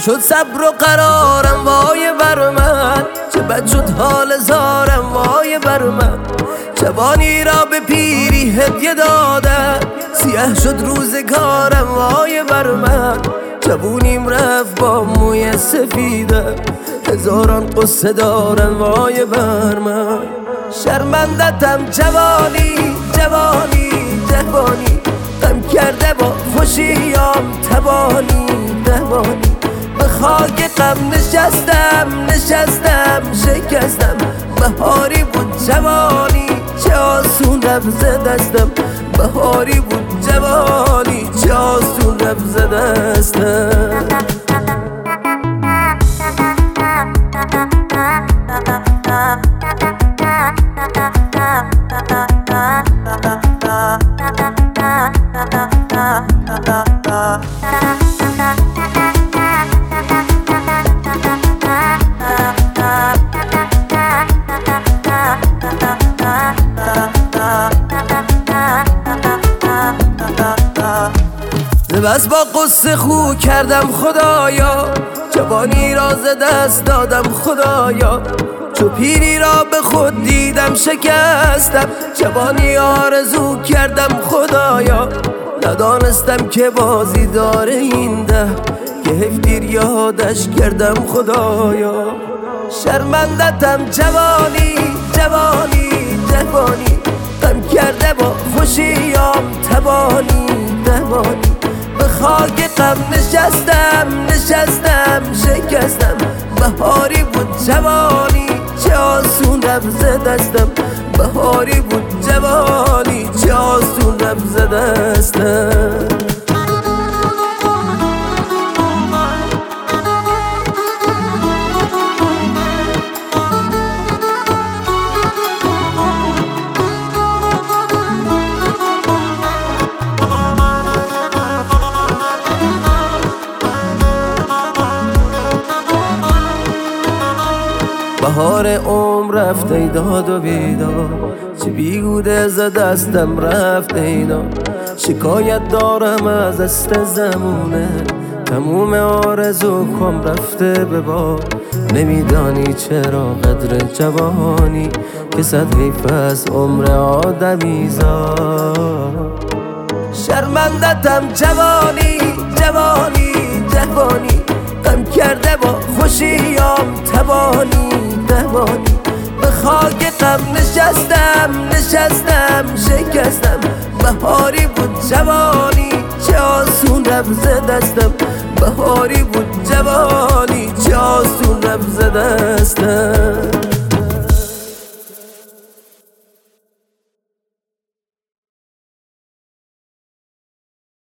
شد صبر و قرارم وای بر من، چه بد شد حال زارم وای بر من. جوانی را به پیری هدیه دادم، سیاه شد روزگارم وای بر من. جوونیم رفت با موی سفیدم، هزاران قصه دارم وای بر من. شرمندتم جوانی جوانی جوانی، غم کرده با خوشیام تبانی تبانی. به خاک غم نشستم نشستم شکستم، بهاری بود جوانی چه آسون رفت ز دستم. بهاری بود جوانی چه آسون رفت ز دستم. بس با قصه خو کردم خدایا، جوانی را ز دست دادم خدایا. چو پیری را به خود دیدم شکستم، جوانی آرزو کردم خدایا. ندانستم که بازی داره این ده، که حیف دیر یادش کردم خدایا. شرمندتم جوانی جوانی جوانی، غم کرده با خوشیام تبانی تبانی. به خاک غم نشستم نشستم شکستم، بهاری بود جوانی چه آسون رفت ز دستم. بهاری بود جوانی چه آسون رفت ز دستم. بهار عمر رفت ای داد و بیدار، چه بیهوده ز دستم رفت اینا. شکایت دارم از است زمونه، تموم آرزو کم رفته به باد. نمیدانی چرا قدر جوانی، که صد حیف از عمر آدمیزاد. شرمندتم جوانی جوانی جوانی، غم کرده با خوشیام تبانی تبانی. به خاک غم نشستم نشستم شکستم، بهاری بود جوانی چه آسون رفت ز دستم. بهاری بود جوانی چه آسون رفت ز دستم.